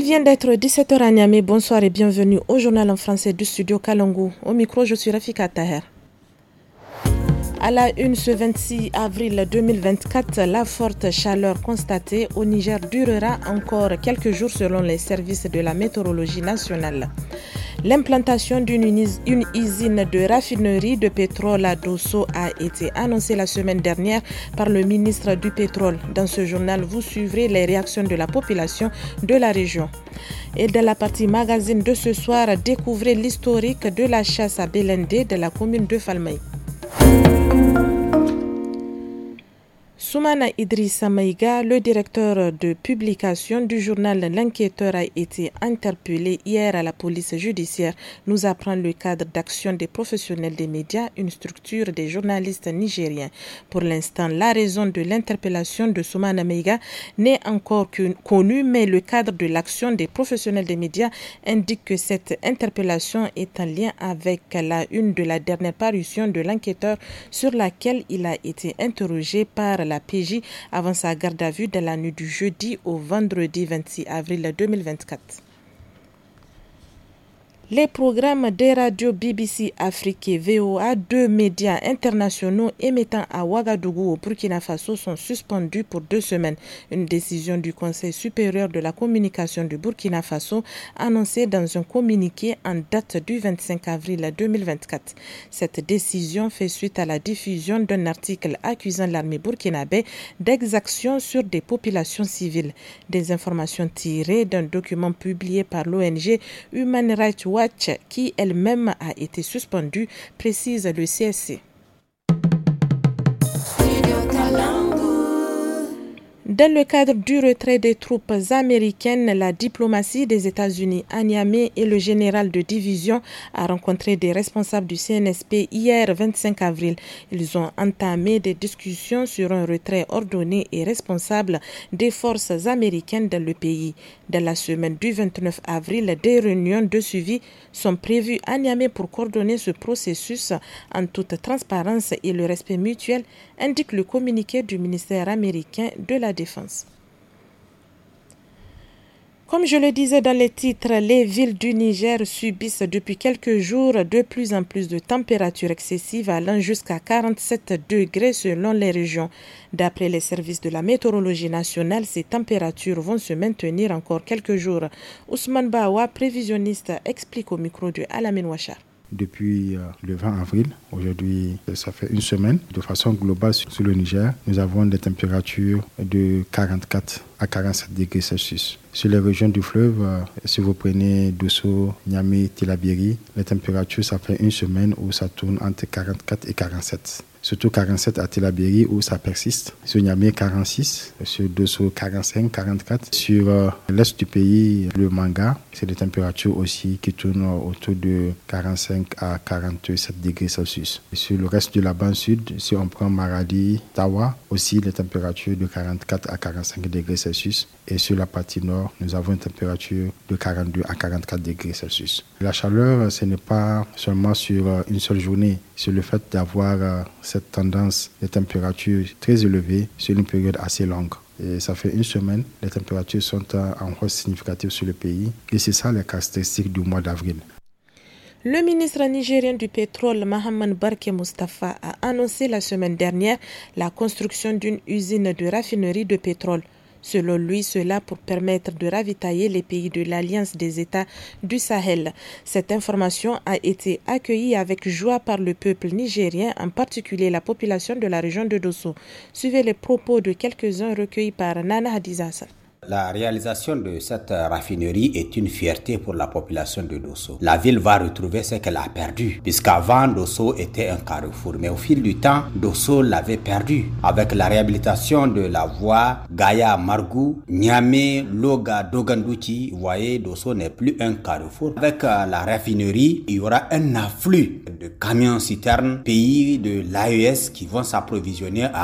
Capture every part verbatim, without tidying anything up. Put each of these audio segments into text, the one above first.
vient d'être dix-sept heures à Niamey. Bonsoir et bienvenue au journal en français du studio Kalangou. Au micro, je suis Rafika Taher. À la une, ce vingt-six avril deux mille vingt-quatre, la forte chaleur constatée au Niger durera encore quelques jours selon les services de la météorologie nationale. L'implantation d'une une usine de raffinerie de pétrole à Dosso a été annoncée la semaine dernière par le ministre du Pétrole. Dans ce journal, vous suivrez les réactions de la population de la région. Et dans la partie magazine de ce soir, découvrez l'historique de la chasse à Belendé de la commune de Falmaï. Soumana Idrissa Maïga, le directeur de publication du journal L'Enquêteur, a été interpellé hier à la police judiciaire, nous apprend le cadre d'action des professionnels des médias, une structure des journalistes nigériens. Pour l'instant, la raison de l'interpellation de Soumana Maïga n'est encore connue, mais le cadre de l'action des professionnels des médias indique que cette interpellation est en lien avec la une de la dernière parution de L'Enquêteur sur laquelle il a été interrogé par la P J avant sa garde à vue de la nuit du jeudi au vendredi vingt-six avril deux mille vingt-quatre. Les programmes des radios B B C Afrique et V O A, deux médias internationaux émettant à Ouagadougou au Burkina Faso, sont suspendus pour deux semaines. Une décision du Conseil supérieur de la communication du Burkina Faso annoncée dans un communiqué en date du vingt-cinq avril deux mille vingt-quatre. Cette décision fait suite à la diffusion d'un article accusant l'armée burkinabé d'exactions sur des populations civiles. Des informations tirées d'un document publié par l'O N G Human Rights Watch qui elle-même a été suspendue, précise le C S C. Dans le cadre du retrait des troupes américaines, la diplomatie des États-Unis à Niamey et le général de division a rencontré des responsables du C N S P hier vingt-cinq avril. Ils ont entamé des discussions sur un retrait ordonné et responsable des forces américaines dans le pays. Dans la semaine du vingt-neuf avril, des réunions de suivi sont prévues à Niamey pour coordonner ce processus en toute transparence et le respect mutuel, indique le communiqué du ministère américain de la Défense. Comme je le disais dans les titres, les villes du Niger subissent depuis quelques jours de plus en plus de températures excessives allant jusqu'à quarante-sept degrés selon les régions. D'après les services de la météorologie nationale, ces températures vont se maintenir encore quelques jours. Ousmane Bawa, prévisionniste, explique au micro de Alamine Ouachar. Depuis euh, le vingt avril, aujourd'hui ça fait une semaine, de façon globale sur, sur le Niger, nous avons des températures de quarante-quatre à quarante-sept degrés Celsius. Sur les régions du fleuve, euh, si vous prenez Dosso, Niamey, Tillabéri, les températures, ça fait une semaine où ça tourne entre quarante-quatre et quarante-sept. Surtout quarante-sept à Tillabéri où ça persiste. Sur Niamey, quarante-six. Sur Dosso, quarante-cinq, quarante-quatre. Sur euh, l'est du pays, le Manga, c'est des températures aussi qui tournent autour de quarante-cinq à quarante-sept degrés Celsius. Et sur le reste de la bande sud, si on prend Maradi, Tawa, aussi les températures de quarante-quatre à quarante-cinq degrés Celsius. Et sur la partie nord, nous avons une température de quarante-deux à quarante-quatre degrés Celsius. La chaleur, ce n'est pas seulement sur une seule journée, c'est le fait d'avoir cette tendance de températures très élevées sur une période assez longue. Et ça fait une semaine, les températures sont en hausse significative sur le pays. Et c'est ça les caractéristiques du mois d'avril. Le ministre nigérien du pétrole, Mahaman Barke Mustafa, a annoncé la semaine dernière la construction d'une usine de raffinerie de pétrole. Selon lui, cela pour permettre de ravitailler les pays de l'Alliance des États du Sahel. Cette information a été accueillie avec joie par le peuple nigérien, en particulier la population de la région de Dosso. Suivez les propos de quelques-uns recueillis par Nana Hadiza Hassan. La réalisation de cette raffinerie est une fierté pour la population de Dosso. La ville va retrouver ce qu'elle a perdu, puisqu'avant Dosso était un carrefour. Mais au fil du temps, Dosso l'avait perdu. Avec la réhabilitation de la voie Gaya-Margou, Niamey, Loga, Dogandouchi, vous voyez, Dosso n'est plus un carrefour. Avec la raffinerie, il y aura un afflux de camions citernes, pays de l'A E S qui vont s'approvisionner à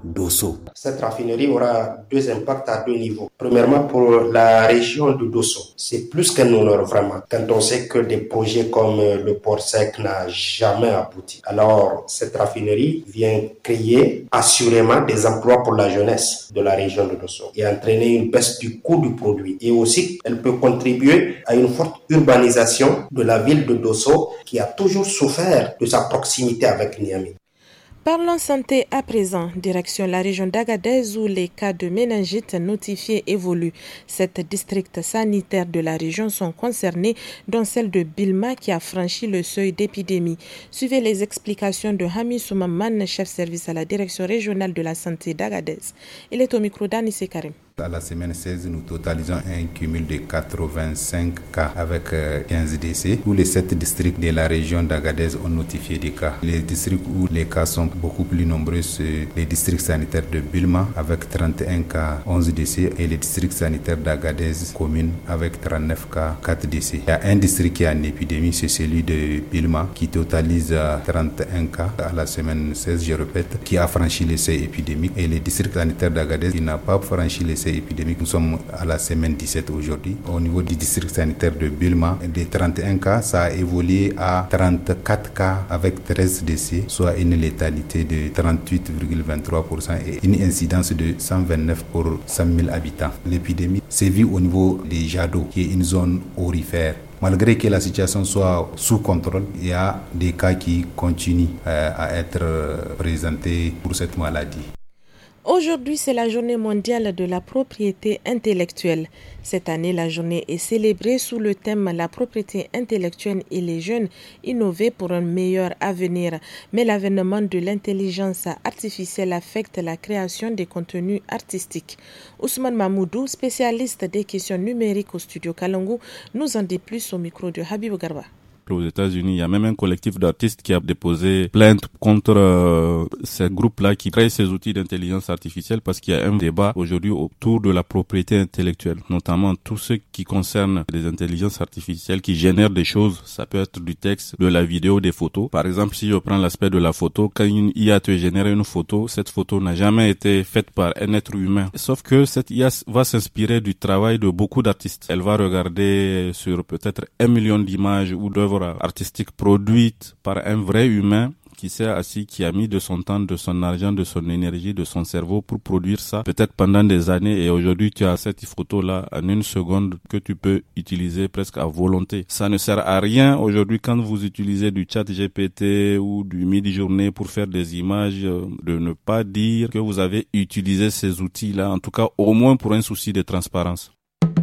Dosso. Cette raffinerie aura deux impacts à deux niveaux. Premièrement, pour la région de Dosso, c'est plus qu'un honneur vraiment, quand on sait que des projets comme le port sec n'ont jamais abouti. Alors, cette raffinerie vient créer assurément des emplois pour la jeunesse de la région de Dosso et entraîner une baisse du coût du produit. Et aussi, elle peut contribuer à une forte urbanisation de la ville de Dosso qui a toujours souffert de sa proximité avec Niamey. Parlons santé à présent, direction la région d'Agadez où les cas de méningite notifiés évoluent. Sept districts sanitaires de la région sont concernés, dont celle de Bilma qui a franchi le seuil d'épidémie. Suivez les explications de Hami Soumaman, chef service à la direction régionale de la santé d'Agadez. Il est au micro d'Anissé Karim. À la semaine seize, nous totalisons un cumul de quatre-vingt-cinq cas avec quinze décès. Tous les sept districts de la région d'Agadez ont notifié des cas. Les districts où les cas sont beaucoup plus nombreux, c'est les districts sanitaires de Bilma avec trente et un cas, onze décès, et les districts sanitaires d'Agadez commune avec trente-neuf cas, quatre décès. Il y a un district qui est en épidémie, c'est celui de Bilma qui totalise trente et un cas à la semaine seize, je répète, qui a franchi le seuil épidémique. Et les districts sanitaires d'Agadez qui n'a pas franchi le seuil épidémique. Nous sommes à la semaine dix-sept aujourd'hui. Au niveau du district sanitaire de Bilma, des trente et un cas, ça a évolué à trente-quatre cas avec treize décès, soit une létalité de trente-huit virgule vingt-trois pour cent et une incidence de cent vingt-neuf pour cent mille habitants. L'épidémie sévit au niveau des Jado, qui est une zone aurifère. Malgré que la situation soit sous contrôle, il y a des cas qui continuent à être présentés pour cette maladie. Aujourd'hui, c'est la journée mondiale de la propriété intellectuelle. Cette année, la journée est célébrée sous le thème « La propriété intellectuelle et les jeunes innover pour un meilleur avenir ». Mais l'avènement de l'intelligence artificielle affecte la création des contenus artistiques. Ousmane Mamoudou, spécialiste des questions numériques au studio Kalangu, nous en dit plus au micro de Habib Garba. Aux États-Unis, il y a même un collectif d'artistes qui a déposé plainte contre euh, ces groupes-là qui créent ces outils d'intelligence artificielle parce qu'il y a un débat aujourd'hui autour de la propriété intellectuelle, notamment tout ce qui concerne les intelligences artificielles qui génèrent des choses. Ça peut être du texte, de la vidéo, des photos. Par exemple, si je prends l'aspect de la photo, quand une I A te génère une photo, cette photo n'a jamais été faite par un être humain. Sauf que cette I A va s'inspirer du travail de beaucoup d'artistes. Elle va regarder sur peut-être un million d'images ou d'œuvres artistique produite par un vrai humain qui s'est assis, qui a mis de son temps, de son argent, de son énergie, de son cerveau pour produire ça, peut-être pendant des années, et aujourd'hui tu as cette photo-là en une seconde que tu peux utiliser presque à volonté. Ça ne sert à rien aujourd'hui quand vous utilisez du chat G P T ou du Midjourney pour faire des images, de ne pas dire que vous avez utilisé ces outils-là, en tout cas au moins pour un souci de transparence.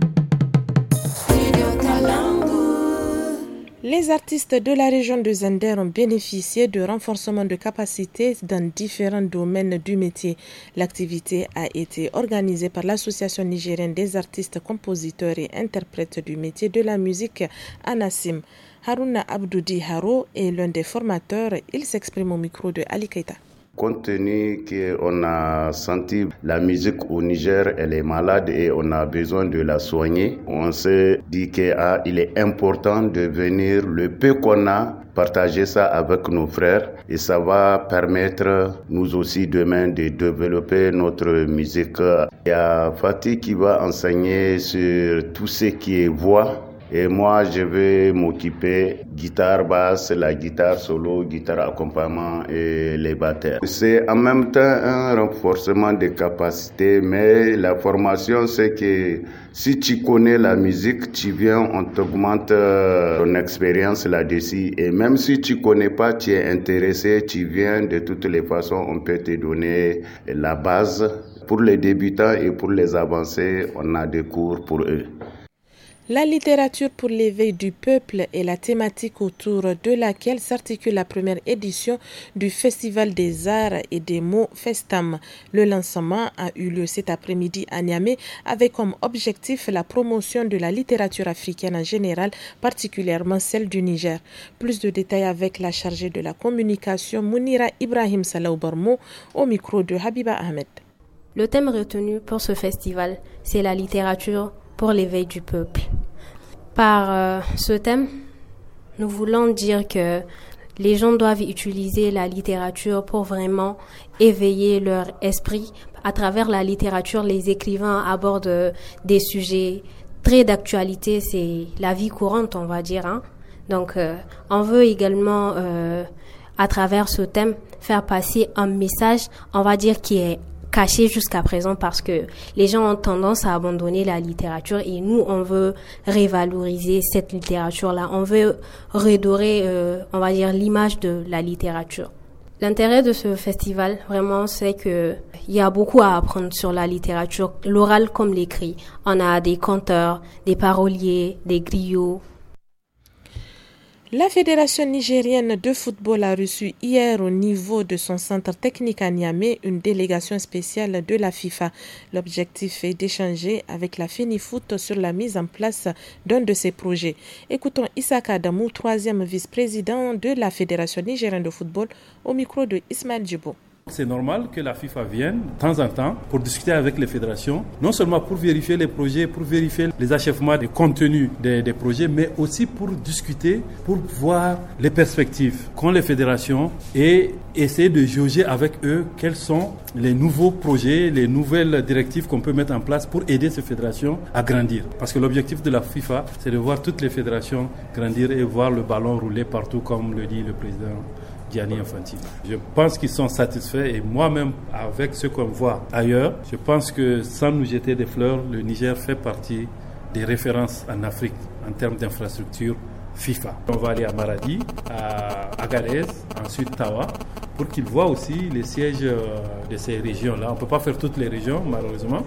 Les artistes de la région de Zender ont bénéficié de renforcement de capacités dans différents domaines du métier. L'activité a été organisée par l'Association nigérienne des artistes, compositeurs et interprètes du métier de la musique, ANASIM. Haruna Abdoudi Haro est l'un des formateurs. Il s'exprime au micro de Ali Keita. Compte tenu qu'on a senti la musique au Niger, elle est malade et on a besoin de la soigner, on s'est dit qu'il ah, est important de venir, le peu qu'on a, partager ça avec nos frères et ça va permettre nous aussi demain de développer notre musique. Il y a Fatih qui va enseigner sur tout ce qui est voix. Et moi, je vais m'occuper guitare basse, la guitare solo, guitare accompagnement et les batteurs. C'est en même temps un renforcement des capacités, mais la formation, c'est que si tu connais la musique, tu viens, on t'augmente ton expérience là-dessus. Et même si tu connais pas, tu es intéressé, tu viens, de toutes les façons, on peut te donner la base. Pour les débutants et pour les avancés, on a des cours pour eux. La littérature pour l'éveil du peuple est la thématique autour de laquelle s'articule la première édition du Festival des Arts et des mots Festam. Le lancement a eu lieu cet après-midi à Niamey avec comme objectif la promotion de la littérature africaine en général, particulièrement celle du Niger. Plus de détails avec la chargée de la communication Mounira Ibrahim Salaou Barmo au micro de Habiba Ahmed. Le thème retenu pour ce festival, c'est la littérature pour l'éveil du peuple. Par euh, ce thème, nous voulons dire que les gens doivent utiliser la littérature pour vraiment éveiller leur esprit. À travers la littérature, les écrivains abordent des sujets très d'actualité, c'est la vie courante, on va dire. Hein. Donc, euh, on veut également, euh, à travers ce thème, faire passer un message, on va dire, qui est caché jusqu'à présent parce que les gens ont tendance à abandonner la littérature et nous, on veut révaloriser cette littérature-là. On veut redorer, euh, on va dire, l'image de la littérature. L'intérêt de ce festival, vraiment, c'est que il y a beaucoup à apprendre sur la littérature, l'oral comme l'écrit. On a des conteurs, des paroliers, des griots. La Fédération nigérienne de football a reçu hier au niveau de son centre technique à Niamey une délégation spéciale de la FIFA. L'objectif est d'échanger avec la FENIFOOT sur la mise en place d'un de ces projets. Écoutons Issaka Adamou, troisième vice-président de la Fédération nigérienne de football, au micro de Ismaël Djibo. C'est normal que la FIFA vienne de temps en temps pour discuter avec les fédérations, non seulement pour vérifier les projets, pour vérifier les achèvements des contenus des, des projets, mais aussi pour discuter, pour voir les perspectives qu'ont les fédérations et essayer de jauger avec eux quels sont les nouveaux projets, les nouvelles directives qu'on peut mettre en place pour aider ces fédérations à grandir. Parce que l'objectif de la FIFA, c'est de voir toutes les fédérations grandir et voir le ballon rouler partout, comme le dit le président Gianni Infantino. Je pense qu'ils sont satisfaits et moi-même, avec ce qu'on voit ailleurs, je pense que sans nous jeter des fleurs, le Niger fait partie des références en Afrique en termes d'infrastructure FIFA. On va aller à Maradi, à Agadez, ensuite Tawa, pour qu'ils voient aussi les sièges de ces régions-là. On ne peut pas faire toutes les régions, malheureusement.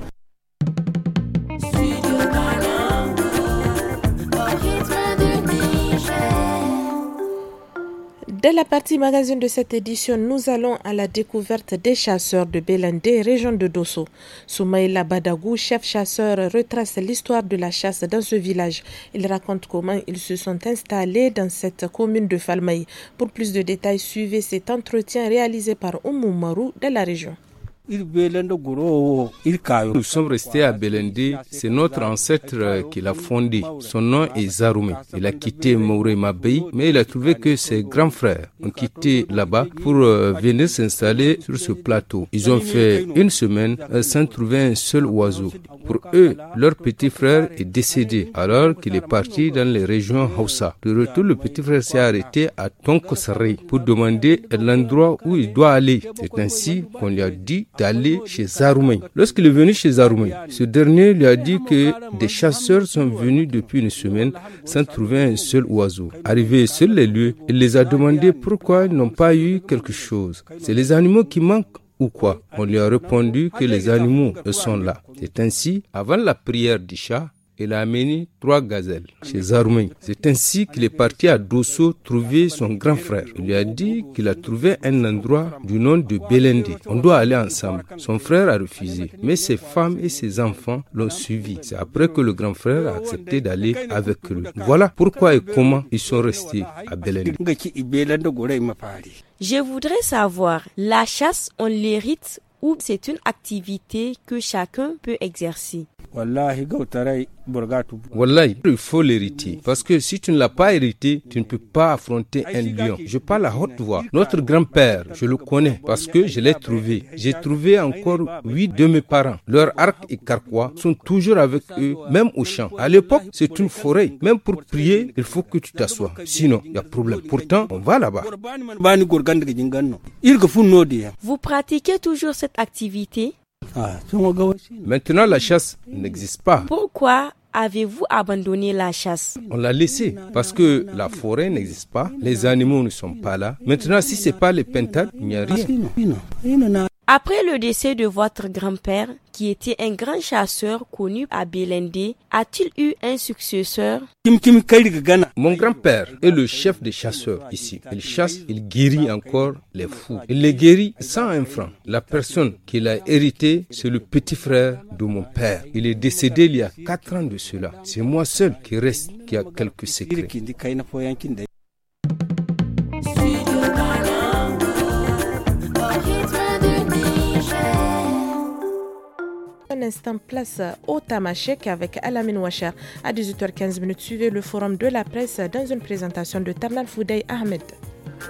Dès la partie magazine de cette édition, nous allons à la découverte des chasseurs de Belendé, région de Dosso. Soumaïla Badagou, chef chasseur, retrace l'histoire de la chasse dans ce village. Il raconte comment ils se sont installés dans cette commune de Falmaï. Pour plus de détails, suivez cet entretien réalisé par Oumou Marou de la région. Nous sommes restés à Belendé, c'est notre ancêtre qui l'a fondé. Son nom est Zaroumé. Il a quitté Mouré Mabey, mais il a trouvé que ses grands frères ont quitté là-bas pour venir s'installer sur ce plateau. Ils ont fait une semaine sans trouver un seul oiseau. Pour eux, leur petit frère est décédé alors qu'il est parti dans les régions Hausa. De retour, le petit frère s'est arrêté à Tonkosari pour demander l'endroit où il doit aller. C'est ainsi qu'on lui a dit d'aller chez Zaroumé. Lorsqu'il est venu chez Zaroumé, ce dernier lui a dit que des chasseurs sont venus depuis une semaine sans trouver un seul oiseau. Arrivé sur les lieux, il les a demandé pourquoi ils n'ont pas eu quelque chose. C'est les animaux qui manquent ou quoi? On lui a répondu que les animaux sont là. C'est ainsi, avant la prière d'Isha, il a amené trois gazelles chez Zaroumé. C'est ainsi qu'il est parti à Dosso trouver son grand frère. Il lui a dit qu'il a trouvé un endroit du nom de Belendé. On doit aller ensemble. Son frère a refusé, mais ses femmes et ses enfants l'ont suivi. C'est après que le grand frère a accepté d'aller avec lui. Voilà pourquoi et comment ils sont restés à Belendé. Je voudrais savoir, la chasse, on l'hérite ou c'est une activité que chacun peut exercer? Wallahi, il faut l'hériter. Parce que si tu ne l'as pas hérité, tu ne peux pas affronter un lion. Je parle à haute voix. Notre grand-père, je le connais parce que je l'ai trouvé. J'ai trouvé encore huit de mes parents. Leurs arcs et carquois sont toujours avec eux, même au champ. À l'époque, c'est une forêt. Même pour prier, il faut que tu t'assoies. Sinon, il y a problème. Pourtant, on va là-bas. Vous pratiquez toujours cette activité? Maintenant, la chasse n'existe pas. Pourquoi avez-vous abandonné la chasse? On l'a laissé parce que la forêt n'existe pas, les animaux ne sont pas là. Maintenant, si c'est pas les pentades, il n'y a rien. Après le décès de votre grand-père, qui était un grand chasseur connu à Belendé, a-t-il eu un successeur? Mon grand-père est le chef des chasseurs ici. Il chasse, il guérit encore les fous. Il les guérit sans un franc. La personne qu'il a hérité, c'est le petit frère de mon père. Il est décédé il y a quatre ans de cela. C'est moi seul qui reste, qui a quelques secrets. Un instant, place au Tamashek avec Alamine Ouachar. À dix-huit heures quinze, suivez le forum de la presse dans une présentation de Tarnal Foudey Ahmed.